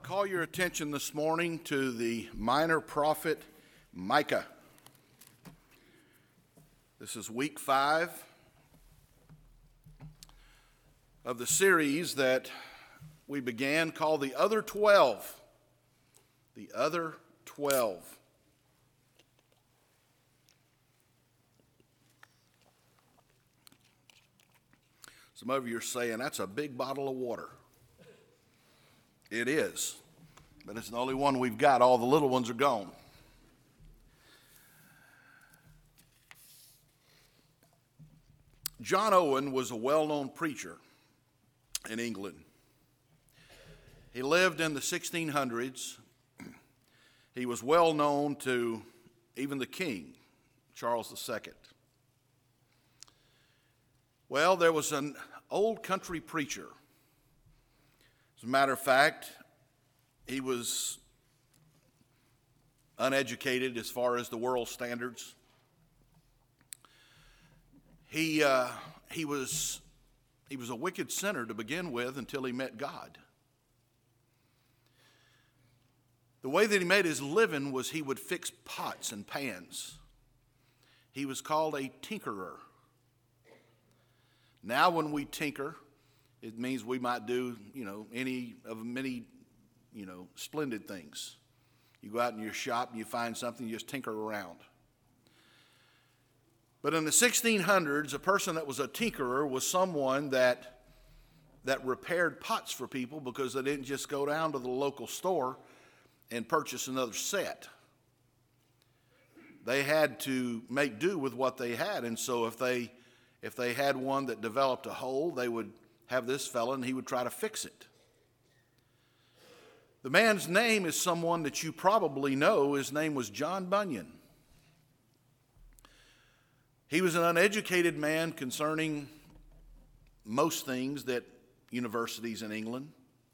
Well, I call your attention this morning to the minor prophet Micah. This is week 5 of the series that we began called The Other 12. The Other 12. Some of you are saying, that's a big bottle of water. It is, but it's the only one we've got. All the little ones are gone. John Owen was a well-known preacher in England. He lived in the 1600s. He was well known to even the king, Charles II. Well, there was an old country preacher. As a matter of fact, he was uneducated as far as the world standards. He was a wicked sinner to begin with until he met God. The way that he made his living was he would fix pots and pans. He was called a tinkerer. Now when we tinker, it means we might do, any of many, splendid things. You go out in your shop and you find something, you just tinker around. But in the 1600s, a person that was a tinkerer was someone that repaired pots for people because they didn't just go down to the local store and purchase another set. They had to make do with what they had, and so if they had one that developed a hole, they would have this fella and he would try to fix it. The man's name is someone that you probably know. His name was John Bunyan. He was an uneducated man concerning most things that universities in England.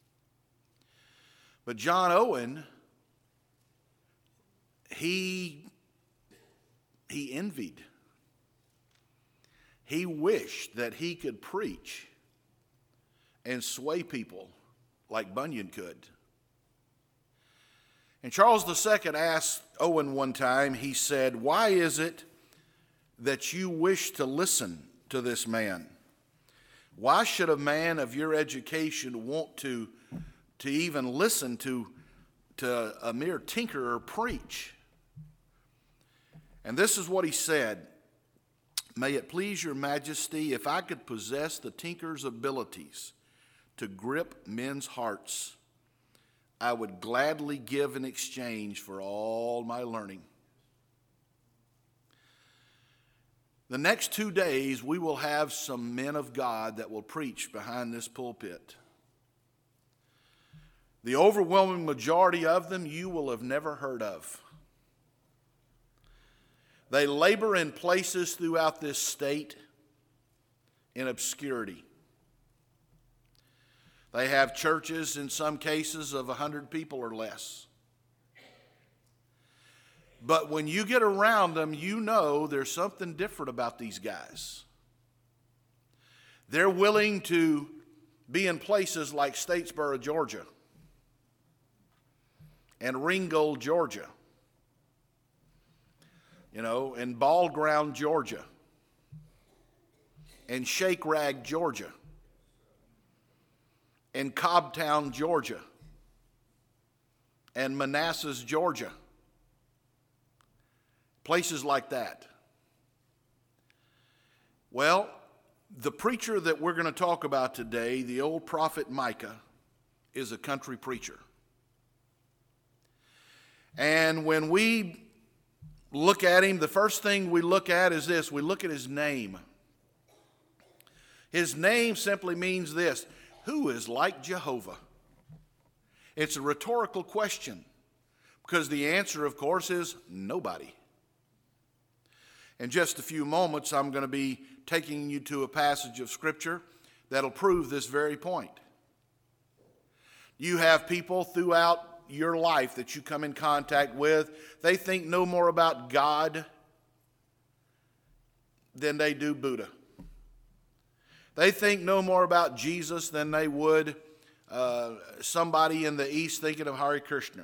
But John Owen, he envied. He wished that he could preach and sway people like Bunyan could. And Charles II asked Owen one time, he said, "Why is it that you wish to listen to this man? Why should a man of your education want to even listen to a mere tinkerer preach?" And this is what he said: "May it please your majesty, if I could possess the tinker's abilities to grip men's hearts, I would gladly give in exchange for all my learning." The next 2 days, we will have some men of God that will preach behind this pulpit. The overwhelming majority of them you will have never heard of. They labor in places throughout this state in obscurity. They have churches in some cases of 100 people or less. But when you get around them, you know there's something different about these guys. They're willing to be in places like Statesboro, Georgia, and Ringgold, Georgia, and Ball Ground, Georgia, and Shake Rag, Georgia, and Cobbtown, Georgia, and Manassas, Georgia. Places like that. Well, the preacher that we're going to talk about today, the old prophet Micah, is a country preacher. And when we look at him, the first thing we look at is this. We look at his name. His name simply means this: who is like Jehovah? It's a rhetorical question because the answer, of course, is nobody. In just a few moments, I'm going to be taking you to a passage of Scripture that'll prove this very point. You have people throughout your life that you come in contact with, they think no more about God than they do Buddha. They think no more about Jesus than they would somebody in the East thinking of Hare Krishna.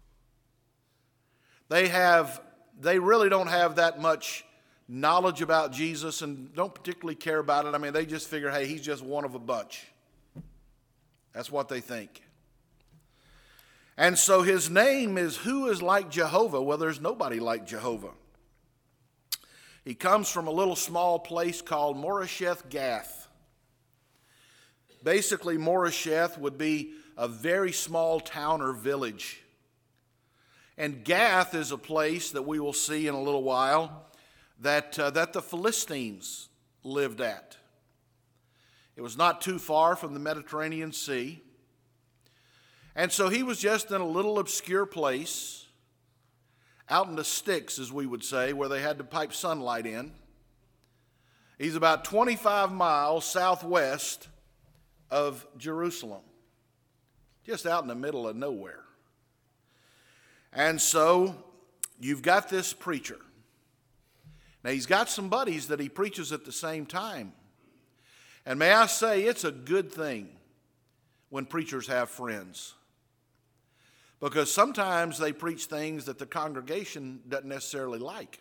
They really don't have that much knowledge about Jesus and don't particularly care about it. I mean, they just figure, hey, he's just one of a bunch. That's what they think. And so his name is Who is Like Jehovah? Well, there's nobody like Jehovah. He comes from a little small place called Moresheth Gath. Basically, Moresheth would be a very small town or village. And Gath is a place that we will see in a little while that the Philistines lived at. It was not too far from the Mediterranean Sea. And so he was just in a little obscure place, out in the sticks, as we would say, where they had to pipe sunlight in. He's about 25 miles southwest of Jerusalem, just out in the middle of nowhere. And so you've got this preacher. Now, he's got some buddies that he preaches at the same time. And may I say, it's a good thing when preachers have friends. Because sometimes they preach things that the congregation doesn't necessarily like.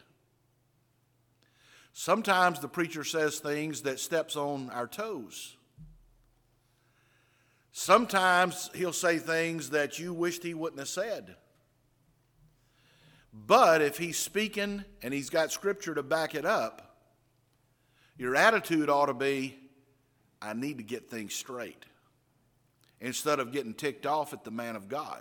Sometimes the preacher says things that steps on our toes. Sometimes he'll say things that you wished he wouldn't have said. But if he's speaking and he's got scripture to back it up, your attitude ought to be, I need to get things straight, instead of getting ticked off at the man of God.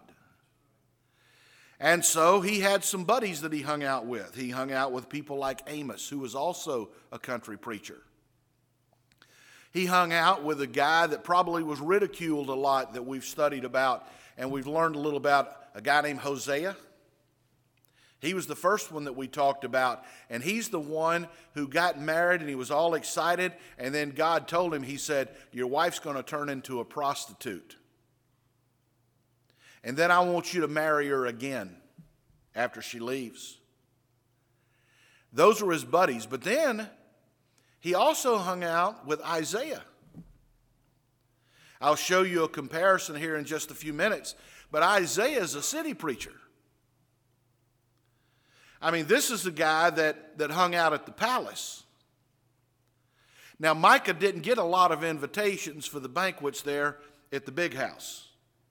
And so he had some buddies that he hung out with. He hung out with people like Amos, who was also a country preacher. He hung out with a guy that probably was ridiculed a lot that we've studied about, and we've learned a little about, a guy named Hosea. He was the first one that we talked about, and he's the one who got married and he was all excited, and then God told him, he said, your wife's going to turn into a prostitute. And then I want you to marry her again after she leaves. Those were his buddies. But then he also hung out with Isaiah. I'll show you a comparison here in just a few minutes. But Isaiah is a city preacher. I mean, this is the guy that hung out at the palace. Now, Micah didn't get a lot of invitations for the banquets there at the big house.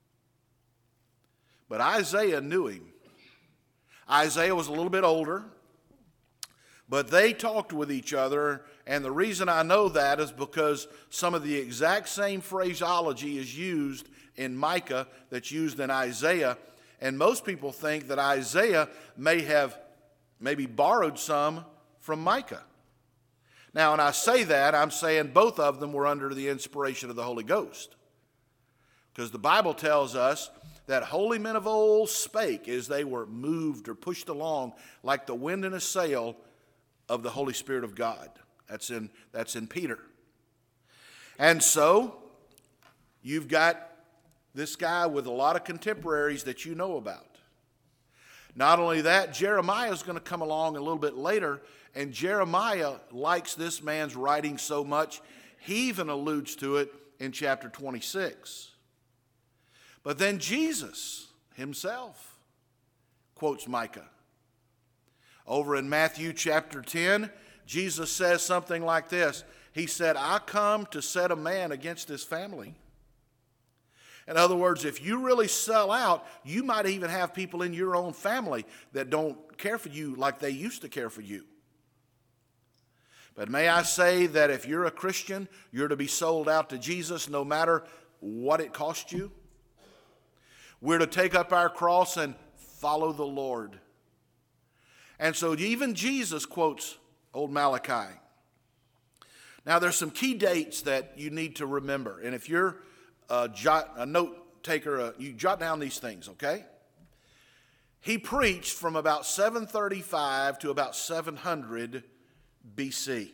But Isaiah knew him. Isaiah was a little bit older, but they talked with each other, and the reason I know that is because some of the exact same phraseology is used in Micah that's used in Isaiah, and most people think that Isaiah may have maybe borrowed some from Micah. Now, when I say that, I'm saying both of them were under the inspiration of the Holy Ghost, because the Bible tells us that holy men of old spake as they were moved or pushed along like the wind in a sail of the Holy Spirit of God. That's in Peter. And so you've got this guy with a lot of contemporaries that you know about. Not only that, Jeremiah is going to come along a little bit later, and Jeremiah likes this man's writing so much, he even alludes to it in chapter 26. But then Jesus himself quotes Micah. Over in Matthew chapter 10, Jesus says something like this. He said, I come to set a man against his family. In other words, if you really sell out, you might even have people in your own family that don't care for you like they used to care for you. But may I say that if you're a Christian, you're to be sold out to Jesus no matter what it costs you. We're to take up our cross and follow the Lord. And so even Jesus quotes old Malachi. Now there's some key dates that you need to remember. And if you're a note taker, you jot down these things, okay? He preached from about 735 to about 700 BC.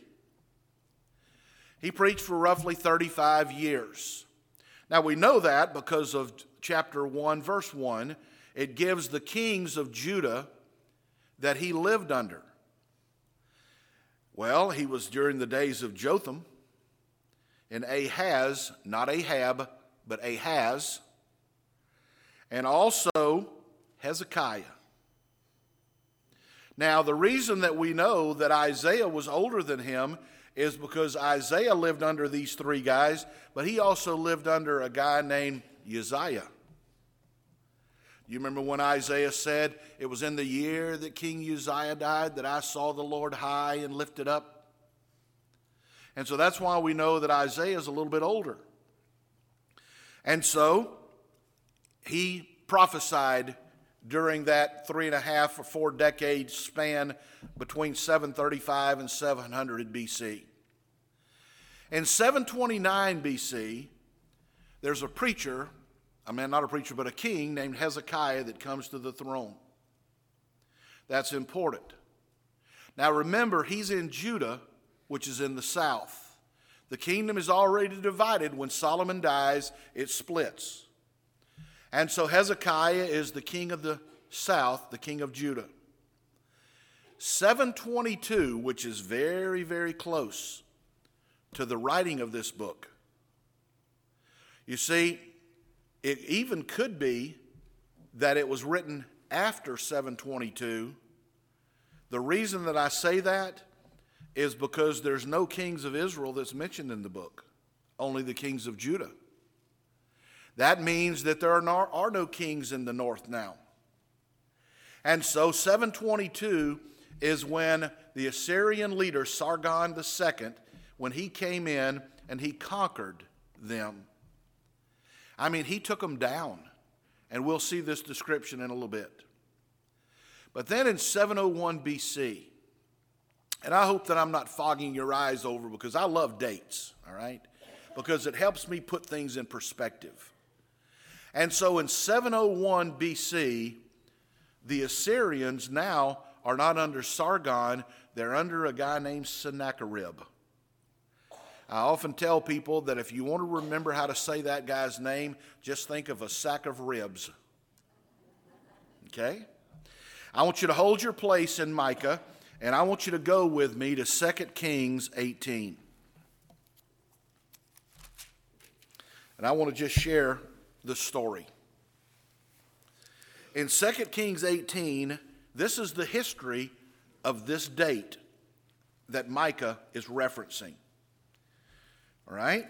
He preached for roughly 35 years. Now we know that because of chapter 1, verse 1. It gives the kings of Judah that he lived under. Well, he was during the days of Jotham and Ahaz, not Ahab, but Ahaz, and also Hezekiah. Now, the reason that we know that Isaiah was older than him is because Isaiah lived under these three guys, but he also lived under a guy named Uzziah. You remember when Isaiah said, it was in the year that King Uzziah died that I saw the Lord high and lifted up? And so that's why we know that Isaiah is a little bit older. And so he prophesied during that 3.5 or 4 decade span between 735 and 700 BC. In 729 BC, there's a preacher, not a preacher, but a king named Hezekiah that comes to the throne. That's important. Now remember, he's in Judah, which is in the south. The kingdom is already divided. When Solomon dies, it splits. And so Hezekiah is the king of the south, the king of Judah. 722, which is very, very close to the writing of this book. You see, it even could be that it was written after 722. The reason that I say that is because there's no kings of Israel that's mentioned in the book, only the kings of Judah. That means that there are no kings in the north now. And so 722 is when the Assyrian leader Sargon II, when he came in and he conquered them. He took them down. And we'll see this description in a little bit. But then in 701 BC, and I hope that I'm not fogging your eyes over because I love dates, all right? Because it helps me put things in perspective. And so in 701 BC, the Assyrians now are not under Sargon, they're under a guy named Sennacherib. I often tell people that if you want to remember how to say that guy's name, just think of a sack of ribs. Okay? I want you to hold your place in Micah, and I want you to go with me to 2 Kings 18. And I want to just share the story. In 2 Kings 18, this is the history of this date that Micah is referencing. All right?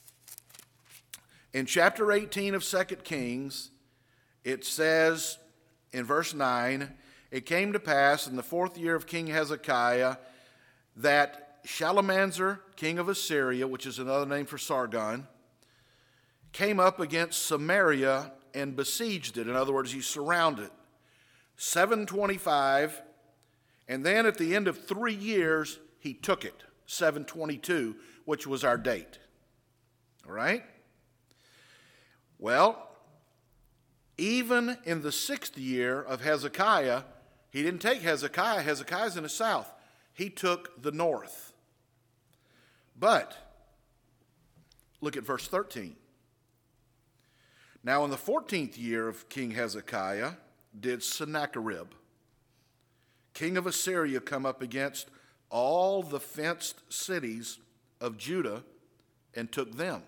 In chapter 18 of 2 Kings, it says in verse 9, it came to pass in the 4th year of King Hezekiah that Shalmaneser, king of Assyria, which is another name for Sargon, came up against Samaria and besieged it. In other words, he surrounded it. 725, and then at the end of 3 years, he took it, 722, which was our date. All right? Well, even in the 6th year of Hezekiah, he didn't take Hezekiah. Hezekiah's in the south. He took the north. But, look at verse 13. Now in the 14th year of King Hezekiah did Sennacherib, king of Assyria, come up against all the fenced cities of Judah and took them.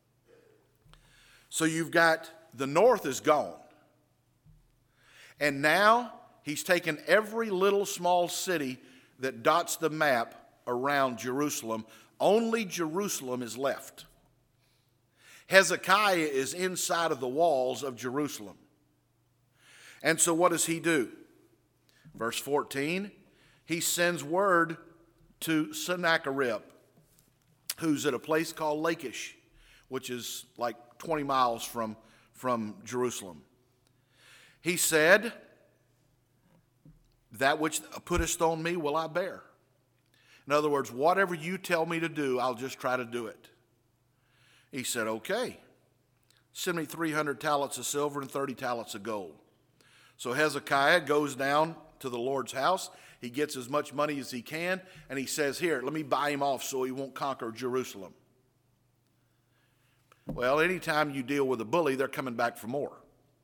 So you've got the north is gone. And now he's taken every little small city that dots the map around Jerusalem. Only Jerusalem is left. Hezekiah is inside of the walls of Jerusalem. And so what does he do? Verse 14, he sends word to Sennacherib, who's at a place called Lachish, which is like 20 miles from Jerusalem. He said, that which puttest on me will I bear. In other words, whatever you tell me to do, I'll just try to do it. He said, okay, send me 300 talents of silver and 30 talents of gold. So Hezekiah goes down to the Lord's house. He gets as much money as he can, and he says, here, let me buy him off so he won't conquer Jerusalem. Well, anytime you deal with a bully, they're coming back for more.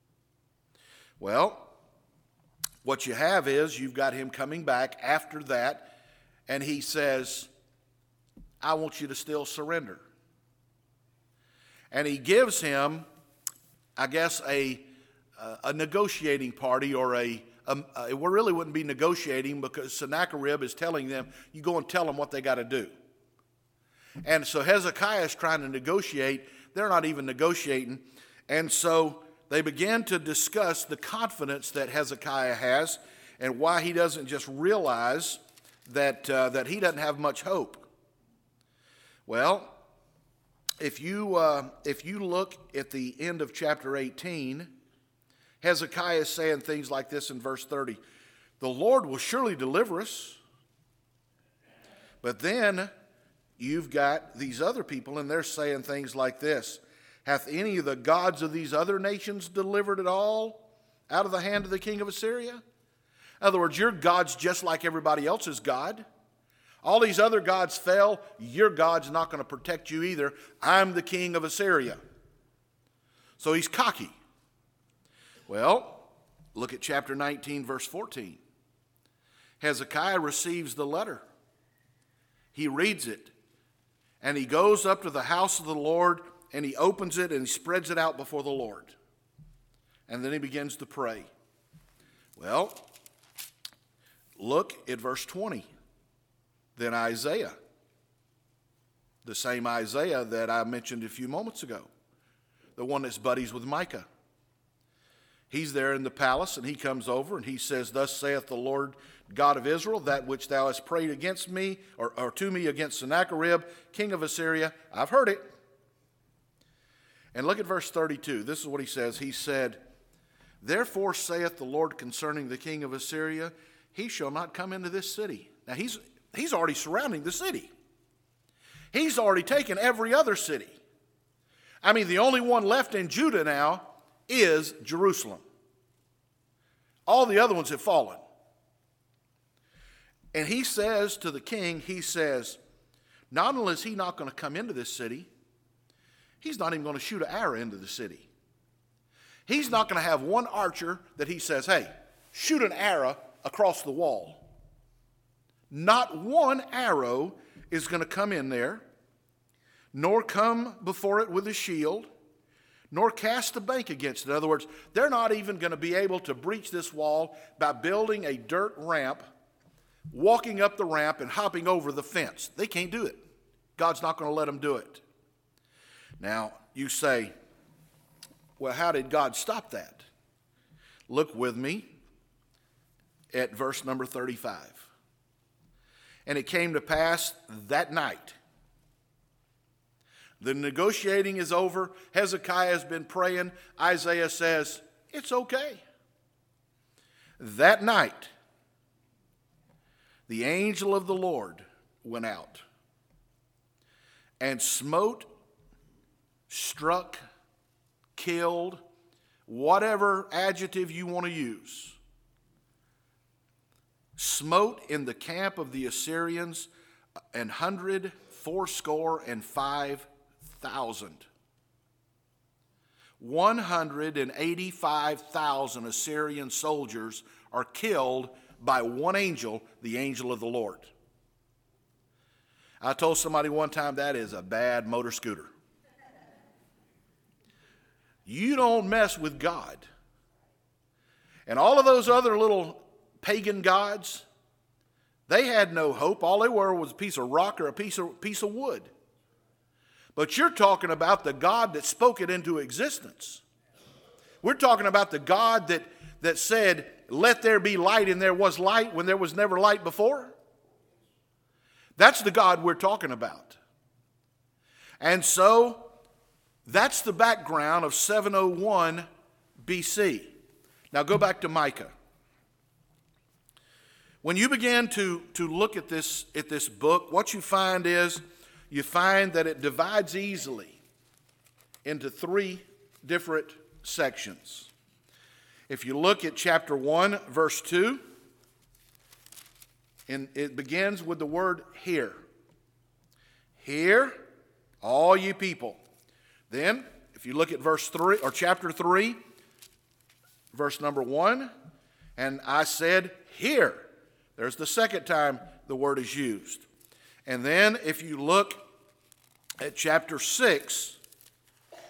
Well, what you have is you've got him coming back after that, and he says, I want you to still surrender. And he gives him, I guess, a negotiating party, or it really wouldn't be negotiating, because Sennacherib is telling them, you go and tell them what they got to do. And so Hezekiah is trying to negotiate. They're not even negotiating. And so they began to discuss the confidence that Hezekiah has and why he doesn't just realize that he doesn't have much hope. Well, if you look at the end of chapter 18, Hezekiah is saying things like this in verse 30. The Lord will surely deliver us. But then you've got these other people, and they're saying things like this. Hath any of the gods of these other nations delivered it all out of the hand of the king of Assyria? In other words, your God's just like everybody else's God. All these other gods fell. Your God's not going to protect you either. I'm the king of Assyria. So he's cocky. Well, look at chapter 19, verse 14. Hezekiah receives the letter. He reads it. And he goes up to the house of the Lord, and he opens it, and he spreads it out before the Lord. And then he begins to pray. Well, look at verse 20. Then Isaiah, the same Isaiah that I mentioned a few moments ago, the one that's buddies with Micah. He's there in the palace, and he comes over, and he says, Thus saith the Lord God of Israel, that which thou hast prayed against me, or to me against Sennacherib, king of Assyria, I've heard it. And look at verse 32. This is what he says. He said, Therefore saith the Lord concerning the king of Assyria, he shall not come into this city. Now he's already surrounding the city. He's already taken every other city. I mean, the only one left in Judah now is Jerusalem. All the other ones have fallen. And he says to the king, he says, not only is he not going to come into this city, he's not even going to shoot an arrow into the city. He's not going to have one archer that he says, hey, shoot an arrow across the wall. Not one arrow is going to come in there, nor come before it with a shield, nor cast a bank against it. In other words, they're not even going to be able to breach this wall by building a dirt ramp, walking up the ramp and hopping over the fence. They can't do it. God's not going to let them do it. Now, you say, well, how did God stop that? Look with me at verse number 35. And it came to pass that night. The negotiating is over. Hezekiah has been praying. Isaiah says, it's okay. That night, the angel of the Lord went out and smote, struck, killed, whatever adjective you want to use, smote in the camp of the Assyrians 185,000. 185,000 Assyrian soldiers are killed by one angel, the angel of the Lord. I told somebody one time that is a bad motor scooter. You don't mess with God. And all of those other little pagan gods, they had no hope. All they were was a piece of rock or a piece of wood. But you're talking about the God that spoke it into existence. We're talking about the God that said, let there be light, and there was light when there was never light before. That's the God we're talking about. And so that's the background of 701 BC. Now go back to Micah. When you begin to look at this book, what you find is you find that it divides easily into three different sections. If you look at chapter 1, verse 2, and it begins with the word hear. Hear, all you people. Then, if you look at verse 3 or chapter 3, verse number 1, and I said, hear. There's the second time the word is used. And then if you look at chapter 6,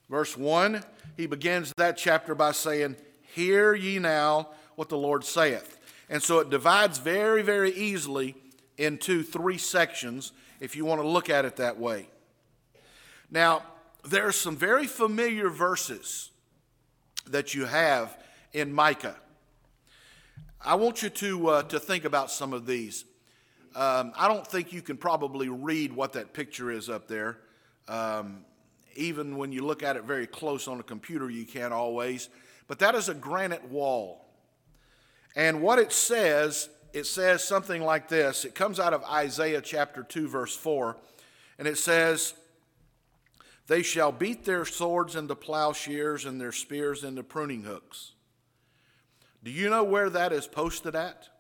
Verse 1, he begins that chapter by saying, "Hear ye now what the Lord saith." And so it divides very, very easily into 3 sections if you want to look at it that way. Now, there are some very familiar verses that you have in Micah. I want you to think about some of these. I don't think you can probably read what that picture is up there. Even when you look at it very close on a computer, you can't always. But that is a granite wall. And what it says something like this. It comes out of Isaiah chapter 2, verse 4. And it says, "They shall beat their swords into plowshares and their spears into pruning hooks." Do you know where that is posted at?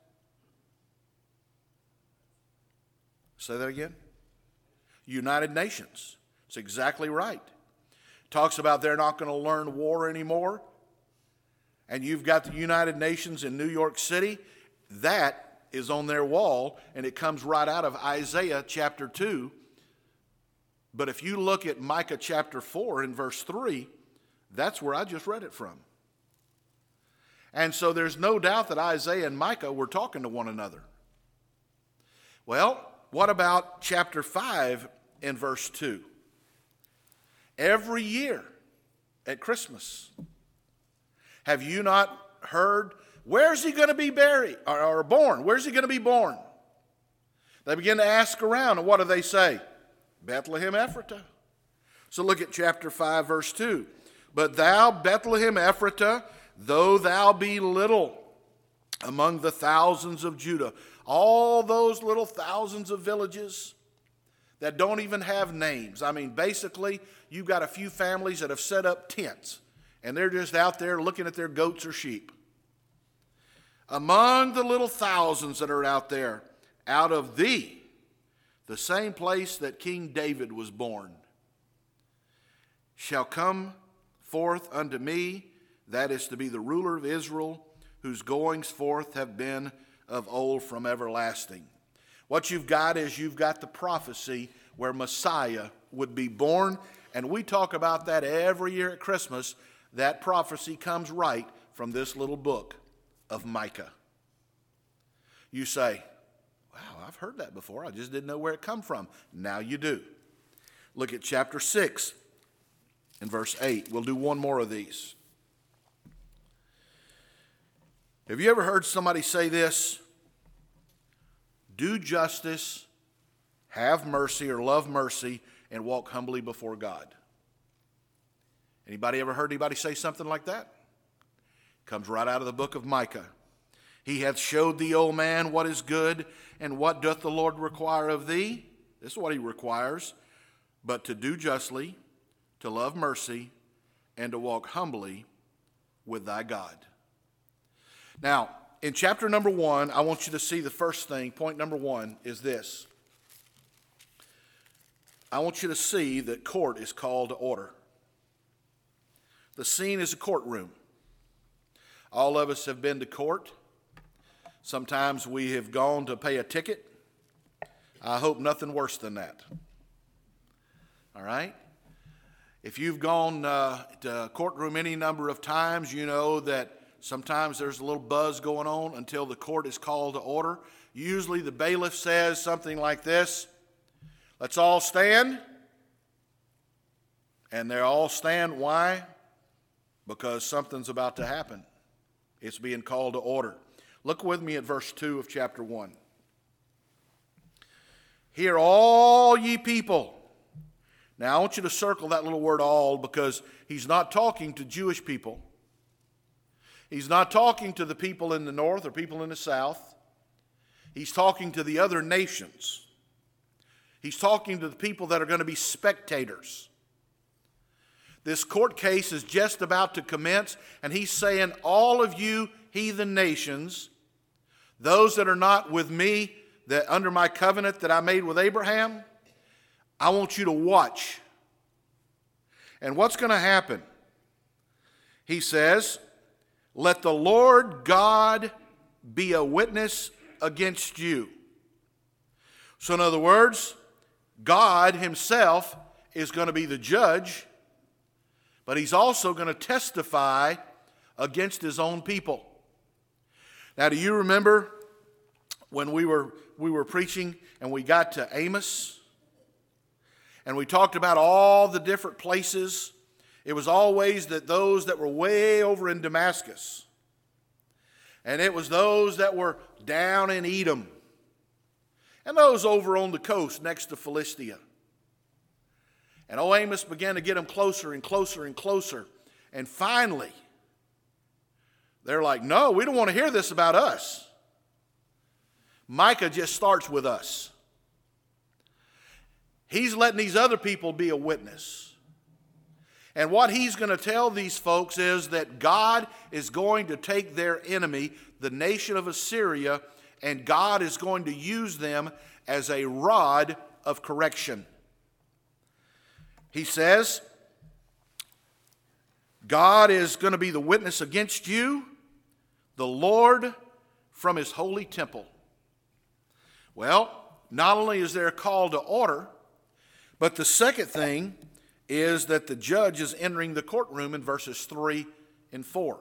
Say that again. United Nations. It's exactly right. Talks about they're not going to learn war anymore. And you've got the United Nations in New York City. That is on their wall, and it comes right out of Isaiah chapter 2. But if you look at Micah chapter 4 in verse 3, that's where I just read it from. And so there's no doubt that Isaiah and Micah were talking to one another. Well, what about chapter 5 in verse 2? Every year at Christmas, have you not heard, where's he going to be buried or born? Where's he going to be born? They begin to ask around, and what do they say? Bethlehem Ephratah. So look at chapter 5, verse 2. "But thou, Bethlehem Ephratah, though thou be little among the thousands of Judah." All those little thousands of villages that don't even have names. I mean, basically, you've got a few families that have set up tents, and they're just out there looking at their goats or sheep. "Among the little thousands that are out there, out of thee, the same place that King David was born, shall come forth unto me, that is to be the ruler of Israel, whose goings forth have been of old from everlasting." What you've got is you've got the prophecy where Messiah would be born, and we talk about that every year at Christmas. That prophecy comes right from this little book of Micah. You say, "Wow, I've heard that before. I just didn't know where it come from." Now you do. Look at chapter 6 and verse 8. We'll do one more of these. Have you ever heard somebody say this? "Do justice, have mercy or love mercy, and walk humbly before God." Anybody ever heard anybody say something like that? Comes right out of the book of Micah. "He hath showed thee, O man, what is good, and what doth the Lord require of thee?" This is what he requires. "But to do justly, to love mercy, and to walk humbly with thy God." Now, in chapter number 1, I want you to see the first thing. Point number 1 is this. I want you to see that court is called to order. The scene is a courtroom. All of us have been to court. Sometimes we have gone to pay a ticket. I hope nothing worse than that. All right? If you've gone to a courtroom any number of times, you know that sometimes there's a little buzz going on until the court is called to order. Usually the bailiff says something like this: "Let's all stand." And they all stand. Why? Because something's about to happen. It's being called to order. Look with me at verse 2 of chapter 1. "Hear all ye people." Now I want you to circle that little word "all," because he's not talking to Jewish people. He's not talking to the people in the north or people in the south. He's talking to the other nations. He's talking to the people that are going to be spectators. This court case is just about to commence, and he's saying, "All of you heathen nations, those that are not with me, that under my covenant that I made with Abraham, I want you to watch." And what's going to happen? He says, "Let the Lord God be a witness against you." So in other words, God himself is going to be the judge, but he's also going to testify against his own people. Now, do you remember when we were preaching and we got to Amos? And we talked about all the different places. It was always that those that were way over in Damascus. And it was those that were down in Edom. And those over on the coast next to Philistia. And Amos began to get them closer and closer and closer. And finally, they're like, no, we don't want to hear this about us. Micah just starts with us. He's letting these other people be a witness. And what he's going to tell these folks is that God is going to take their enemy, the nation of Assyria, and God is going to use them as a rod of correction. He says, God is going to be the witness against you, the Lord from his holy temple. Well, not only is there a call to order, but the second thing is that the judge is entering the courtroom in verses 3 and 4.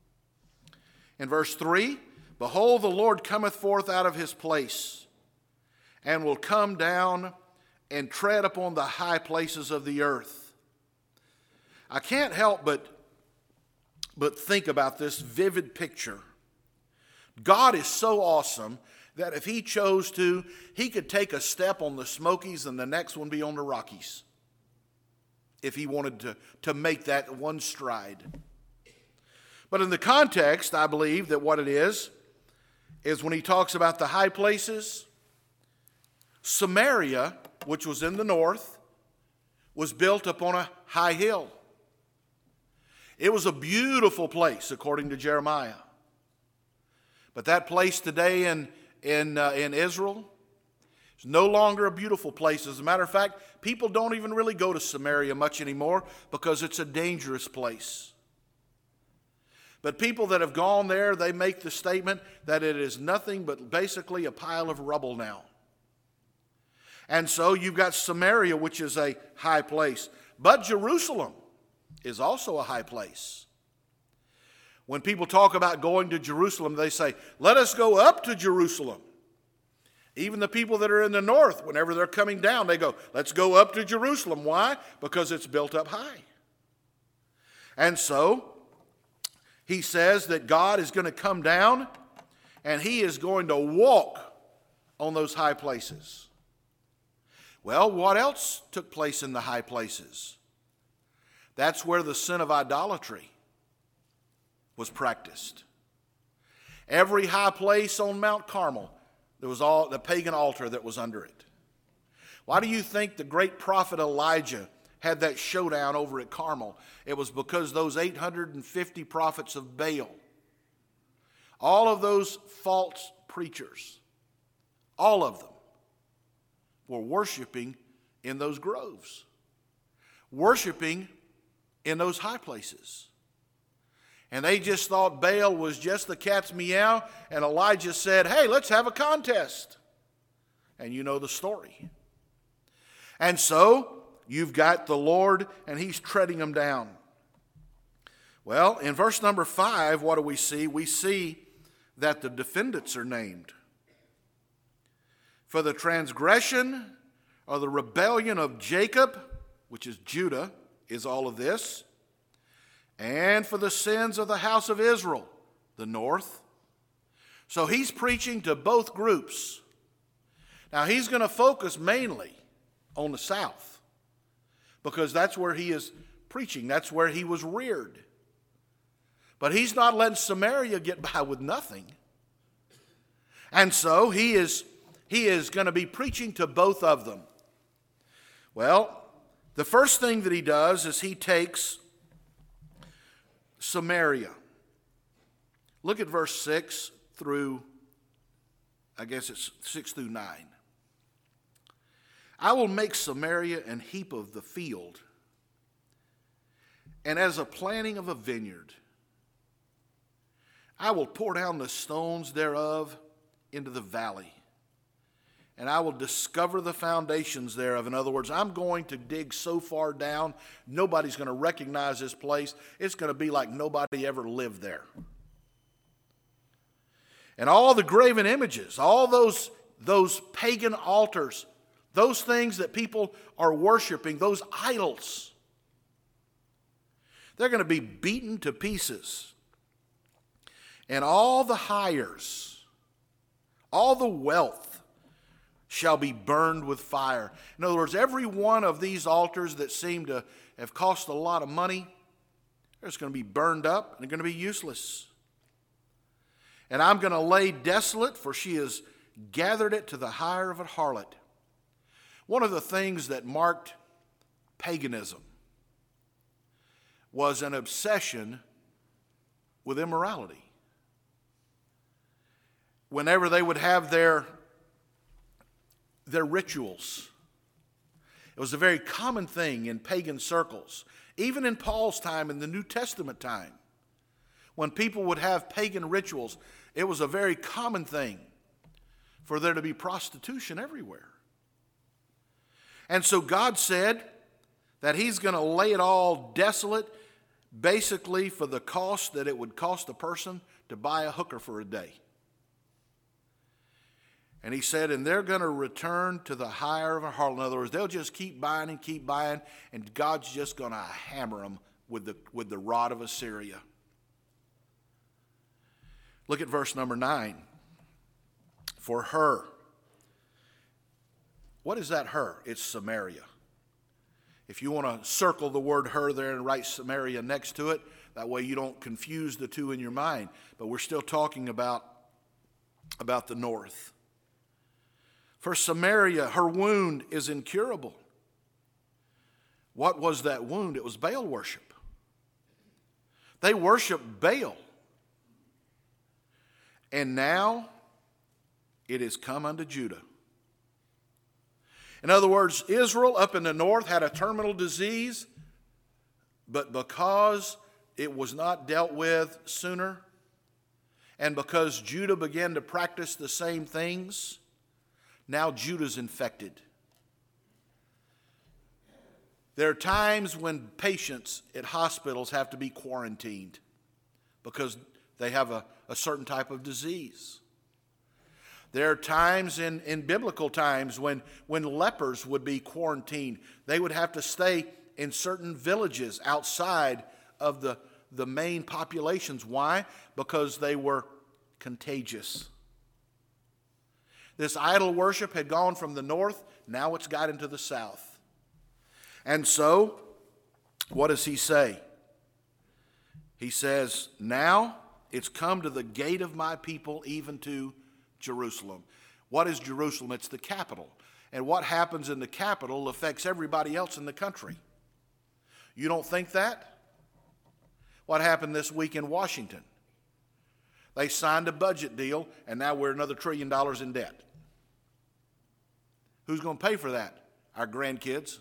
In verse 3, behold, the Lord cometh forth out of his place, and will come down and tread upon the high places of the earth. I can't help but think about this vivid picture. God is so awesome that if he chose to, he could take a step on the Smokies and the next one be on the Rockies, if he wanted to make that one stride. But in the context, I believe that what it is when he talks about the high places, Samaria, which was in the north, was built upon a high hill. It was a beautiful place, according to Jeremiah. But that place today in Israel is no longer a beautiful place. As a matter of fact, people don't even really go to Samaria much anymore because it's a dangerous place. But people that have gone there, they make the statement that it is nothing but basically a pile of rubble now. And so you've got Samaria, which is a high place. But Jerusalem is also a high place. When people talk about going to Jerusalem, they say, let us go up to Jerusalem. Even the people that are in the north, whenever they're coming down, they go, let's go up to Jerusalem. Why? Because it's built up high. And so he says that God is going to come down and he is going to walk on those high places. Well, what else took place in the high places? That's where the sin of idolatry was practiced. Every high place on Mount Carmel, there was all the pagan altar that was under it. Why do you think the great prophet Elijah had that showdown over at Carmel? It was because those 850 prophets of Baal, all of those false preachers, all of them were worshiping in those groves, worshiping in those high places. And they just thought Baal was just the cat's meow, and Elijah said, hey, let's have a contest. And you know the story. And so you've got the Lord, and he's treading them down. Well, in verse number 5, what do we see? We see that the defendants are named. For the transgression or the rebellion of Jacob, which is Judah, is all of this. And for the sins of the house of Israel, the north. So he's preaching to both groups. Now he's going to focus mainly on the south, because that's where he is preaching. That's where he was reared. But he's not letting Samaria get by with nothing. And so he is going to be preaching to both of them. Well, the first thing that he does is he takes Samaria. Look at verse 6 through, I guess it's 6 through 9. I will make Samaria an heap of the field, and as a planting of a vineyard. I will pour down the stones thereof into the valley, and I will discover the foundations thereof. In other words, I'm going to dig so far down, nobody's going to recognize this place. It's going to be like nobody ever lived there. And all the graven images, all those pagan altars, those things that people are worshiping, those idols, they're going to be beaten to pieces. And all the hires, all the wealth shall be burned with fire. In other words, every one of these altars that seem to have cost a lot of money, they're just going to be burned up and they're going to be useless. And I'm going to lay desolate, for she has gathered it to the hire of a harlot. One of the things that marked paganism was an obsession with immorality. Whenever they would have their rituals, it was a very common thing in pagan circles, even in Paul's time, in the New Testament time. When people would have pagan rituals, it was a very common thing for there to be prostitution everywhere. And so God said that he's going to lay it all desolate, basically for the cost that it would cost a person to buy a hooker for a day. And he said, and they're going to return to the hire of a harlot. In other words, they'll just keep buying, and God's just going to hammer them with the rod of Assyria. Look at verse number 9. For her. What is that her? It's Samaria. If you want to circle the word her there and write Samaria next to it, that way you don't confuse the two in your mind. But we're still talking about the north. For Samaria, her wound is incurable. What was that wound? It was Baal worship. They worshiped Baal. And now it is come unto Judah. In other words, Israel up in the north had a terminal disease, but because it was not dealt with sooner, and because Judah began to practice the same things, now Judah's infected. There are times when patients at hospitals have to be quarantined because they have a certain type of disease. There are times in biblical times when lepers would be quarantined. They would have to stay in certain villages outside of the main populations. Why? Because they were contagious. This idol worship had gone from the north, now it's got into the south. And so, what does he say? He says, now it's come to the gate of my people, even to Jerusalem. What is Jerusalem? It's the capital. And what happens in the capital affects everybody else in the country. You don't think that? What happened this week in Washington? They signed a budget deal, and now we're another $1 trillion in debt. Who's going to pay for that? Our grandkids.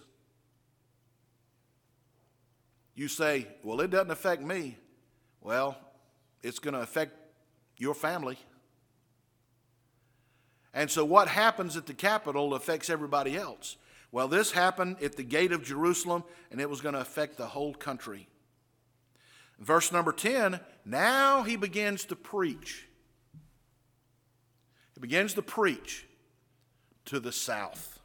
You say, well, it doesn't affect me. Well, it's going to affect your family. And so what happens at the Capitol affects everybody else. Well, this happened at the gate of Jerusalem, and it was going to affect the whole country. Verse number 10, now he begins to preach. He begins to preach to the south.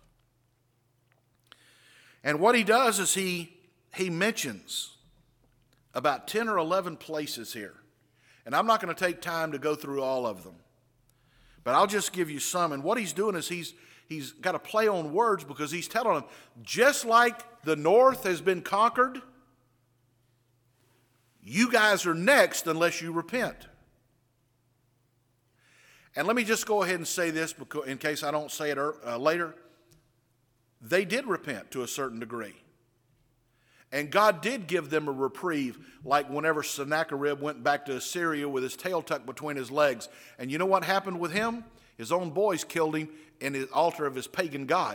And what he does is he mentions about 10 or 11 places here. And I'm not going to take time to go through all of them. But I'll just give you some. And what he's doing is he's got to play on words because he's telling them, just like the north has been conquered, you guys are next unless you repent. And let me just go ahead and say this because, in case I don't say it later. They did repent to a certain degree. And God did give them a reprieve, like whenever Sennacherib went back to Assyria with his tail tucked between his legs. And you know what happened with him? His own boys killed him in the altar of his pagan god.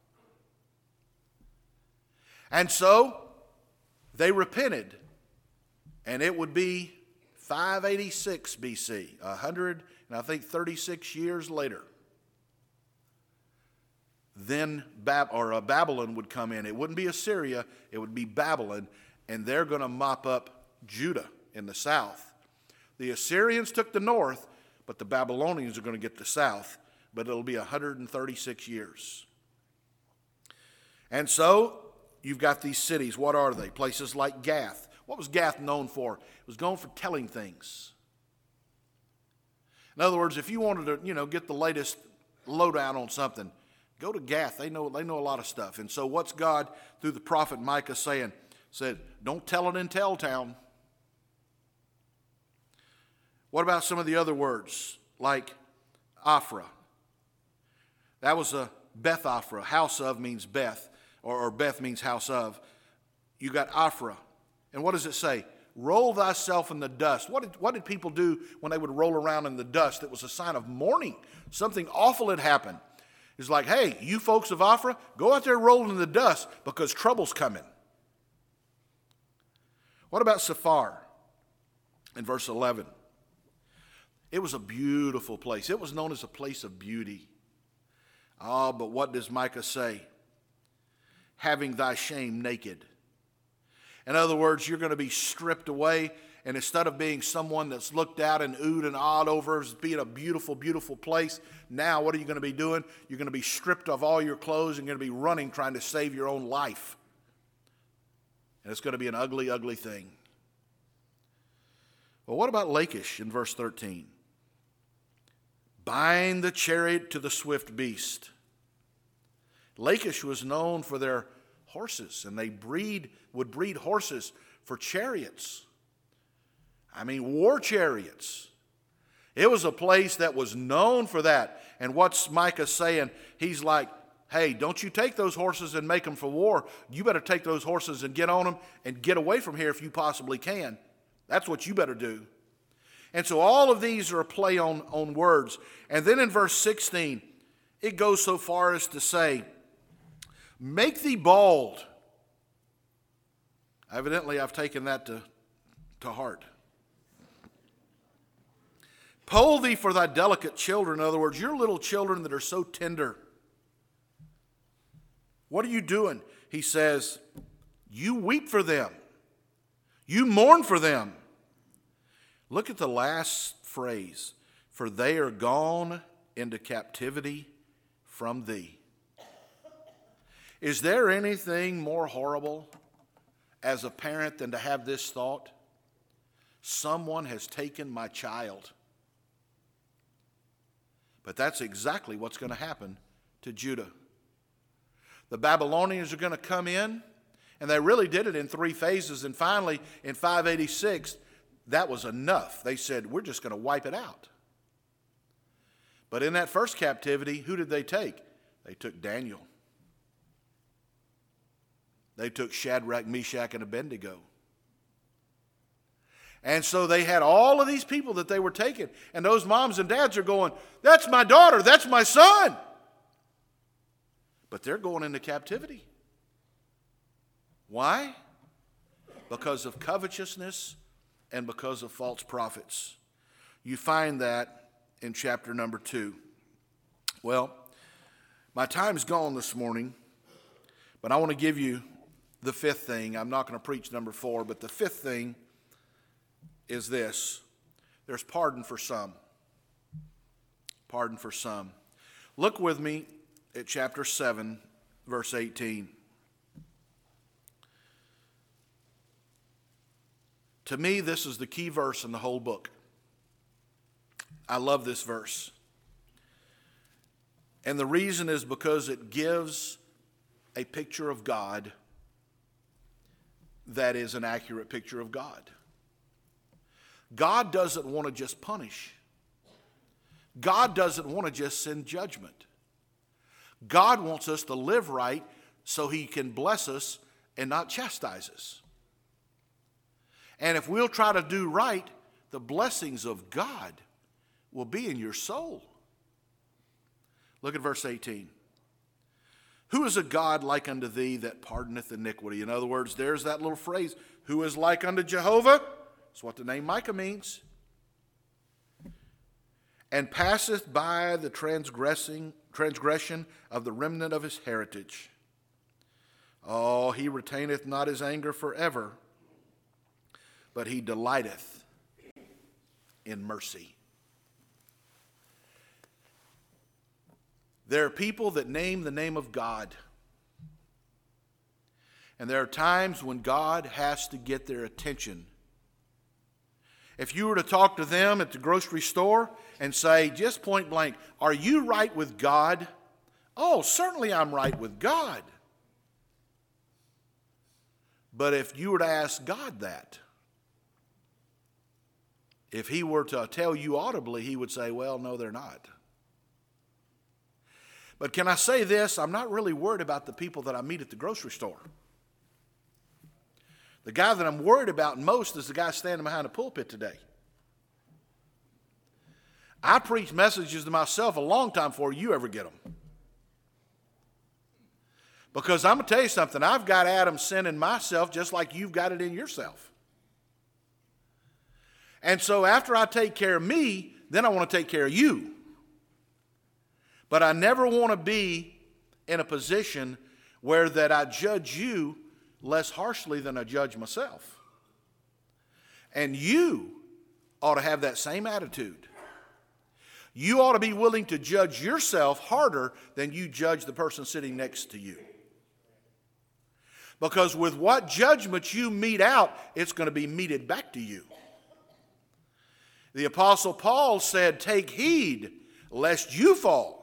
And so they repented. And it would be 586 BC, 136 years later. then Babylon would come in. It wouldn't be Assyria, it would be Babylon, and they're going to mop up Judah in the south. The Assyrians took the north, but the Babylonians are going to get the south, but it'll be 136 years. And so you've got these cities. What are they? Places like Gath. What was Gath known for? It was known for telling things. In other words, if you wanted to, get the latest lowdown on something, go to Gath. They know a lot of stuff. And so what's God, through the prophet Micah, saying? Said, don't tell it in Telltown. What about some of the other words, like Ophrah? That was a Beth Ophrah. House of means Beth, or Beth means house of. You got Ophrah. And what does it say? Roll thyself in the dust. What did people do when they would roll around in the dust? It was a sign of mourning. Something awful had happened. It's like, hey, you folks of Ophrah, go out there rolling in the dust because trouble's coming. What about Sephar in verse 11? It was a beautiful place. It was known as a place of beauty. But what does Micah say? Having thy shame naked. In other words, you're going to be stripped away, and instead of being someone that's looked at and oohed and awed over as being a beautiful, beautiful place, now what are you going to be doing? You're going to be stripped of all your clothes and you're going to be running trying to save your own life. And it's going to be an ugly, ugly thing. Well, what about Lachish in verse 13? Bind the chariot to the swift beast. Lachish was known for their horses, and they would breed horses for chariots. I mean, war chariots. It was a place that was known for that. And what's Micah saying? He's like, hey, don't you take those horses and make them for war. You better take those horses and get on them and get away from here if you possibly can. That's what you better do. And so all of these are a play on words. And then in verse 16, it goes so far as to say, make thee bald. Evidently, I've taken that to heart. Poll thee for thy delicate children. In other words, your little children that are so tender. What are you doing? He says, you weep for them. You mourn for them. Look at the last phrase. For they are gone into captivity from thee. Is there anything more horrible as a parent than to have this thought? Someone has taken my child. But that's exactly what's going to happen to Judah. The Babylonians are going to come in, and they really did it in 3 phases. And finally, in 586, that was enough. They said, we're just going to wipe it out. But in that first captivity, who did they take? They took Daniel. They took Shadrach, Meshach, and Abednego. And so they had all of these people that they were taking. And those moms and dads are going, that's my daughter, that's my son. But they're going into captivity. Why? Because of covetousness and because of false prophets. You find that in chapter number 2. Well, my time's gone this morning, but I want to give you the 5th thing. I'm not going to preach number 4, but the 5th thing is this. There's pardon for some. Pardon for some. Look with me at chapter 7, verse 18. To me, this is the key verse in the whole book. I love this verse. And the reason is because it gives a picture of God that is an accurate picture of God. God doesn't want to just punish. God doesn't want to just send judgment. God wants us to live right so he can bless us and not chastise us. And if we'll try to do right, the blessings of God will be in your soul. Look at verse 18. Who is a God like unto thee that pardoneth iniquity? In other words, there's that little phrase, who is like unto Jehovah? That's what the name Micah means. and passeth by the transgression of the remnant of his heritage. Oh, he retaineth not his anger forever, but he delighteth in mercy. There are people that name the name of God. And there are times when God has to get their attention. If you were to talk to them at the grocery store and say, just point blank, are you right with God? Oh, certainly I'm right with God. But if you were to ask God that, if he were to tell you audibly, he would say, well, no, they're not. But can I say this? I'm not really worried about the people that I meet at the grocery store. The guy that I'm worried about most is the guy standing behind the pulpit today. I preach messages to myself a long time before you ever get them. Because I'm going to tell you something, I've got Adam's sin in myself just like you've got it in yourself. And so after I take care of me, then I want to take care of you. But I never want to be in a position where that I judge you less harshly than I judge myself. And you ought to have that same attitude. You ought to be willing to judge yourself harder than you judge the person sitting next to you. Because with what judgment you mete out, it's going to be meted back to you. The Apostle Paul said, take heed lest you fall.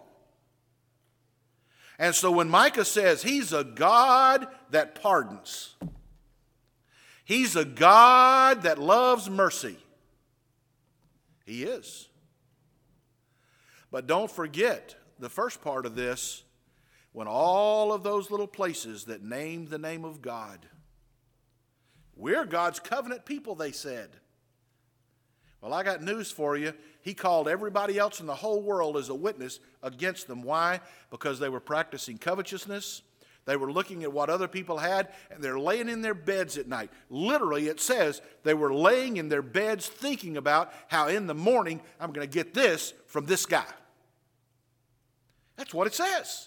And so when Micah says he's a God that pardons, he's a God that loves mercy, he is. But don't forget the first part of this, when all of those little places that named the name of God, we're God's covenant people, they said. Well, I got news for you. He called everybody else in the whole world as a witness against them. Why? Because they were practicing covetousness. They were looking at what other people had, and they're laying in their beds at night. Literally, it says they were laying in their beds thinking about how in the morning I'm going to get this from this guy. That's what it says.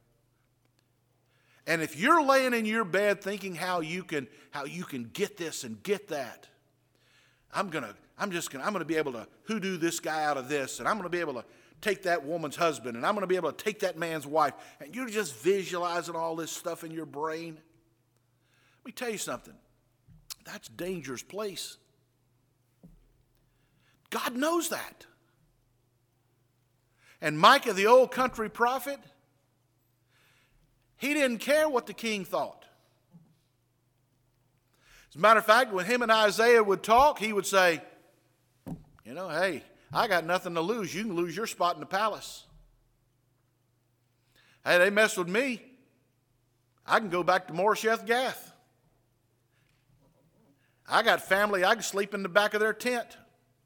And if you're laying in your bed thinking how you can get this and get that, I'm going to be able to hoodoo this guy out of this, and I'm going to be able to take that woman's husband, and I'm going to be able to take that man's wife, and you're just visualizing all this stuff in your brain. Let me tell you something. That's a dangerous place. God knows that. And Micah, the old country prophet, he didn't care what the king thought. As a matter of fact, when him and Isaiah would talk, he would say, hey, I got nothing to lose. You can lose your spot in the palace. Hey, they mess with me. I can go back to Moresheth Gath. I got family. I can sleep in the back of their tent.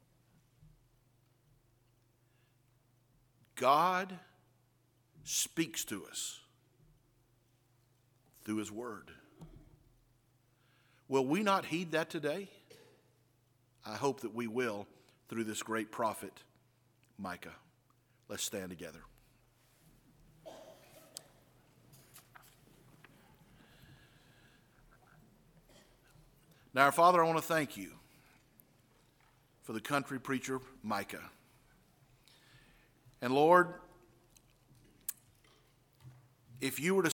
God speaks to us through his word. Will we not heed that today? I hope that we will through this great prophet, Micah. Let's stand together. Now, our Father, I want to thank you for the country preacher, Micah. And Lord, if you were to